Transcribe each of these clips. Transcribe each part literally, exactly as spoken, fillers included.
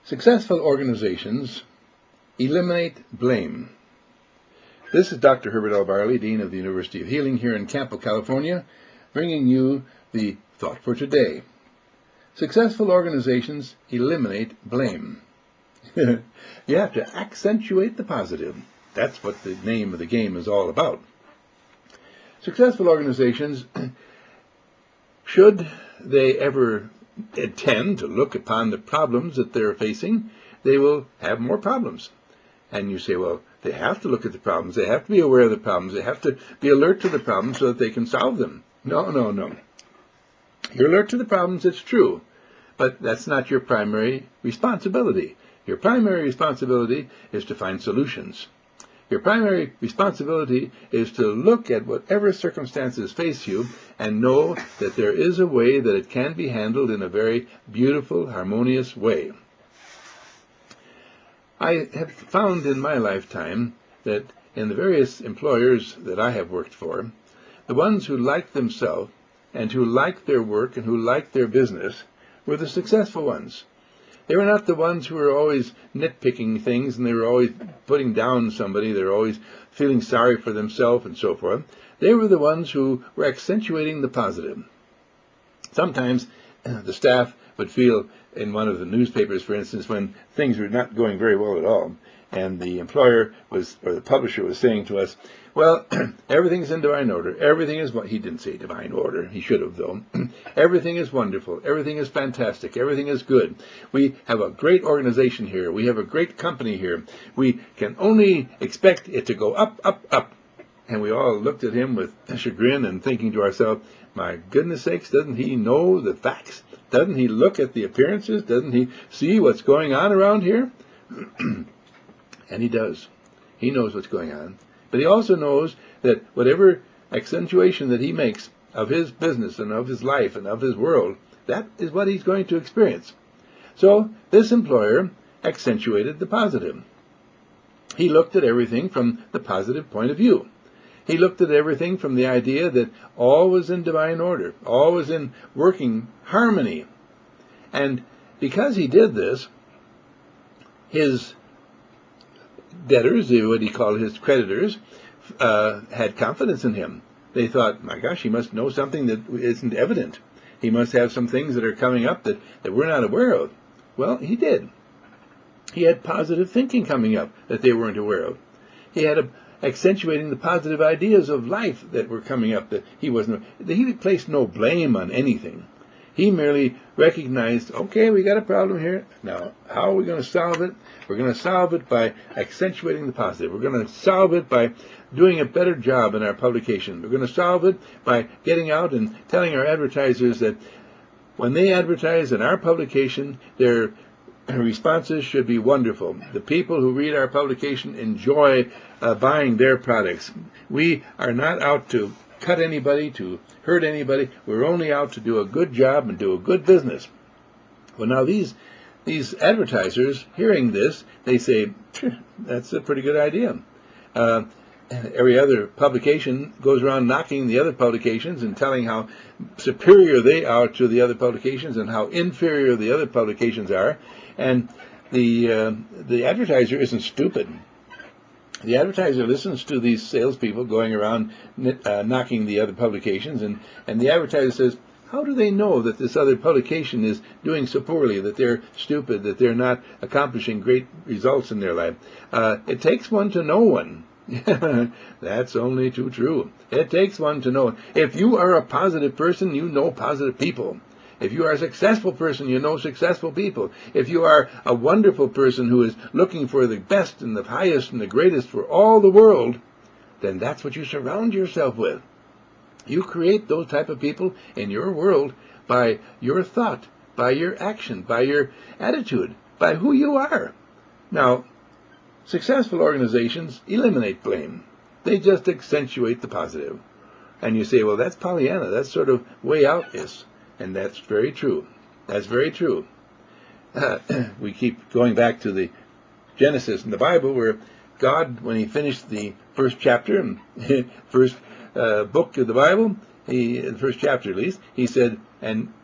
Successful organizations eliminate blame. This is Doctor Herbert L. Barley, Dean of the University of Healing here in Campo, California, bringing you the thought for today. Successful organizations eliminate blame. You have to accentuate the positive. That's what the name of the game is all about. Successful organizations, should they ever intend to look upon the problems that they're facing, they will have more problems. And you say, well, they have to look at the problems. They have to be aware of the problems. They have to be alert to the problems so that they can solve them. No, no, no. You're alert to the problems, it's true, but that's not your primary responsibility. Your primary responsibility is to find solutions. Your primary responsibility is to look at whatever circumstances face you and know that there is a way that it can be handled in a very beautiful, harmonious way. I have found in my lifetime that in the various employers that I have worked for, the ones who liked themselves and who liked their work and who liked their business were the successful ones. They were not the ones who were always nitpicking things and they were always putting down somebody. They were always feeling sorry for themselves and so forth. They were the ones who were accentuating the positive. Sometimes the staff would feel in one of the newspapers, for instance, when things were not going very well at all, and the employer was, or the publisher was saying to us, well, everything's in divine order. Everything is what he didn't say divine order. He should have, though. Everything is wonderful. Everything is fantastic. Everything is good. We have a great organization here. We have a great company here. We can only expect it to go up, up, up. And we all looked at him with chagrin and thinking to ourselves, my goodness sakes, doesn't he know the facts? Doesn't he look at the appearances? Doesn't he see what's going on around here? And he does. He knows what's going on. But he also knows that whatever accentuation that he makes of his business and of his life and of his world, that is what he's going to experience. So this employer accentuated the positive. He looked at everything from the positive point of view. He looked at everything from the idea that all was in divine order, all was in working harmony. And because he did this, his debtors, what he called his creditors, uh, had confidence in him. They thought, my gosh, he must know something that isn't evident. He must have some things that are coming up that, that we're not aware of. Well, he did. He had positive thinking coming up that they weren't aware of. He had a accentuating the positive ideas of life that were coming up that he wasn't. He placed no blame on anything. He merely recognized, okay, we got a problem here. Now, how are we going to solve it? We're going to solve it by accentuating the positive. We're going to solve it by doing a better job in our publication. We're going to solve it by getting out and telling our advertisers that when they advertise in our publication, their responses should be wonderful. The people who read our publication enjoy uh, buying their products. We are not out to cut anybody, to hurt anybody. We're only out to do a good job and do a good business. Well, now these these advertisers, hearing this, they say, that's a pretty good idea. Uh, every other publication goes around knocking the other publications and telling how superior they are to the other publications and how inferior the other publications are. And the uh, the advertiser isn't stupid. The advertiser listens to these salespeople going around uh, knocking the other publications, and, and the advertiser says, how do they know that this other publication is doing so poorly, that they're stupid, that they're not accomplishing great results in their life? Uh, it takes one to know one. That's only too true. It takes one to know. If you are a positive person, you know positive people. If you are a successful person, you know successful people. If you are a wonderful person who is looking for the best and the highest and the greatest for all the world, then that's what you surround yourself with. You create those type of people in your world by your thought, by your action, by your attitude, by who you are. Now, successful organizations eliminate blame. They just accentuate the positive. And you say, well, that's Pollyanna. That's sort of way out this. And that's very true. That's very true. Uh, we keep going back to the Genesis in the Bible where God, when he finished the first chapter, and first uh, book of the Bible, he, the first chapter at least, he said, and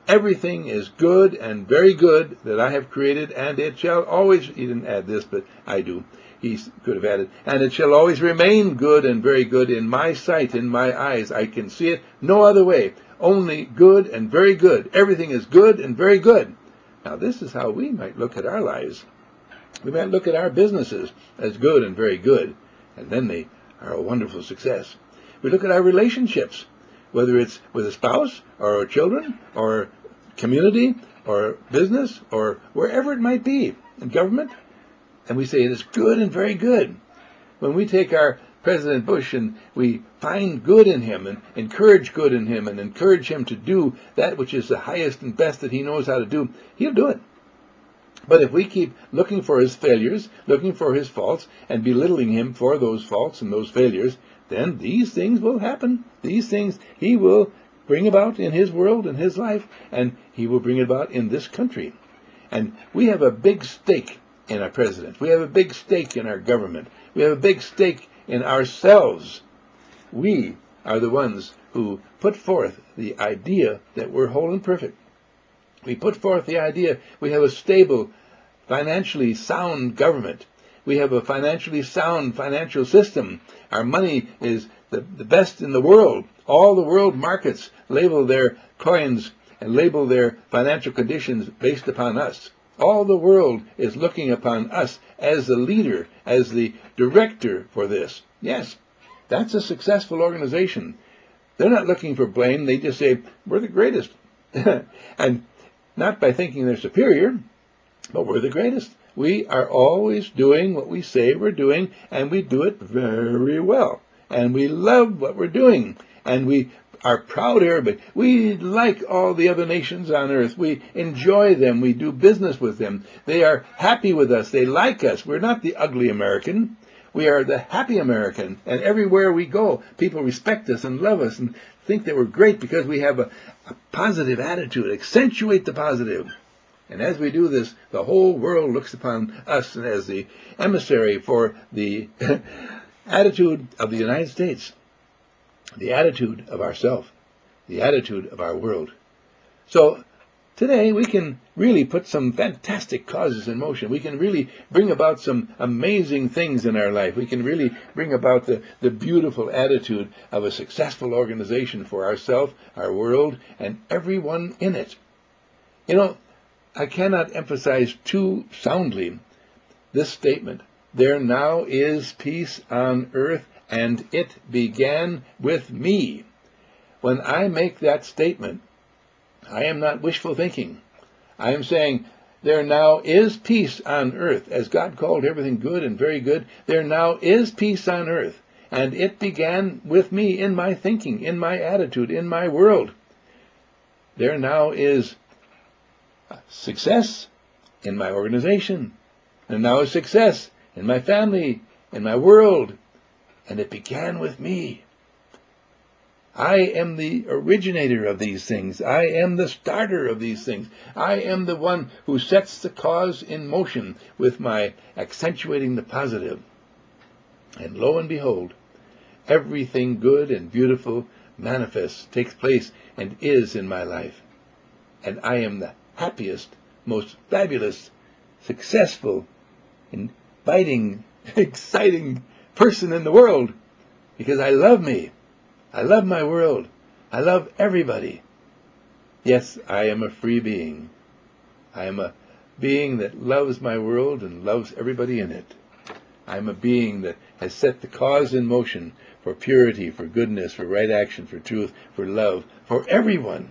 Everything is good and very good that I have created, and it shall always, he didn't add this, but I do. He could have added, and it shall always remain good and very good in my sight, in my eyes. I can see it no other way. Only good and very good. Everything is good and very good. Now, this is how we might look at our lives. We might look at our businesses as good and very good, and then they are a wonderful success. We look at our relationships, whether it's with a spouse or our children or community or business or wherever it might be, in government, and we say it is good and very good. When we take our President Bush and we find good in him and encourage good in him and encourage him to do that which is the highest and best that he knows how to do, he'll do it. But if we keep looking for his failures, looking for his faults, and belittling him for those faults and those failures, then these things will happen. These things he will bring about in his world and his life, and he will bring it about in this country. And we have a big stake in our president. We have a big stake in our government. We have a big stake in ourselves. We are the ones who put forth the idea that we're whole and perfect. We put forth the idea we have a stable, financially sound government. We have a financially sound financial system. Our money is the, the best in the world. All the world markets label their coins and label their financial conditions based upon us. All the world is looking upon us as the leader, as the director for this. Yes, that's a successful organization. They're not looking for blame. They just say, we're the greatest. And not by thinking they're superior, but we're the greatest. We are always doing what we say we're doing, and we do it very well. And we love what we're doing. And we are proud of everybody. We like all the other nations on earth. We enjoy them. We do business with them. They are happy with us. They like us. We're not the ugly American. We are the happy American. And everywhere we go, people respect us and love us and think that we're great because we have a, a positive attitude. Accentuate the positive. And as we do this, the whole world looks upon us as the emissary for the attitude of the United States, the attitude of ourself, the attitude of our world. So today we can really put some fantastic causes in motion. We can really bring about some amazing things in our life. We can really bring about the, the beautiful attitude of a successful organization for ourselves, our world, and everyone in it. You know, I cannot emphasize too soundly this statement. There now is peace on earth, and it began with me. When I make that statement, I am not wishful thinking. I am saying, there now is peace on earth. As God called everything good and very good, there now is peace on earth. And it began with me in my thinking, in my attitude, in my world. There now is success in my organization. And now is success in my family, in my world. And it began with me. I am the originator of these things. I am the starter of these things. I am the one who sets the cause in motion with my accentuating the positive. And lo and behold, everything good and beautiful manifests, takes place, and is in my life. And I am the happiest, most fabulous, successful, inviting, exciting person in the world, because I love me. I love my world. I love everybody. Yes, I am a free being. I am a being that loves my world and loves everybody in it. I am a being that has set the cause in motion for purity, for goodness, for right action, for truth, for love, for everyone.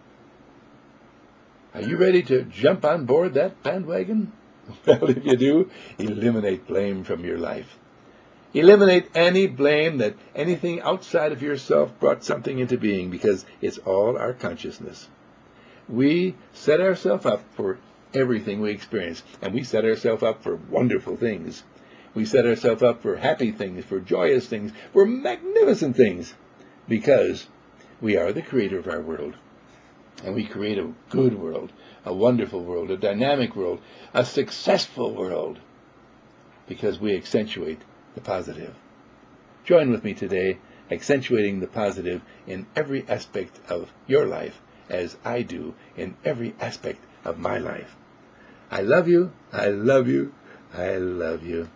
Are you ready to jump on board that bandwagon? Well, if you do, eliminate blame from your life. Eliminate any blame that anything outside of yourself brought something into being, because it's all our consciousness. We set ourselves up for everything we experience, and we set ourselves up for wonderful things. We set ourselves up for happy things, for joyous things, for magnificent things, because we are the creator of our world. And we create a good world, a wonderful world, a dynamic world, a successful world, because we accentuate the positive. Join with me today, accentuating the positive in every aspect of your life as I do in every aspect of my life. I love you, I love you, I love you.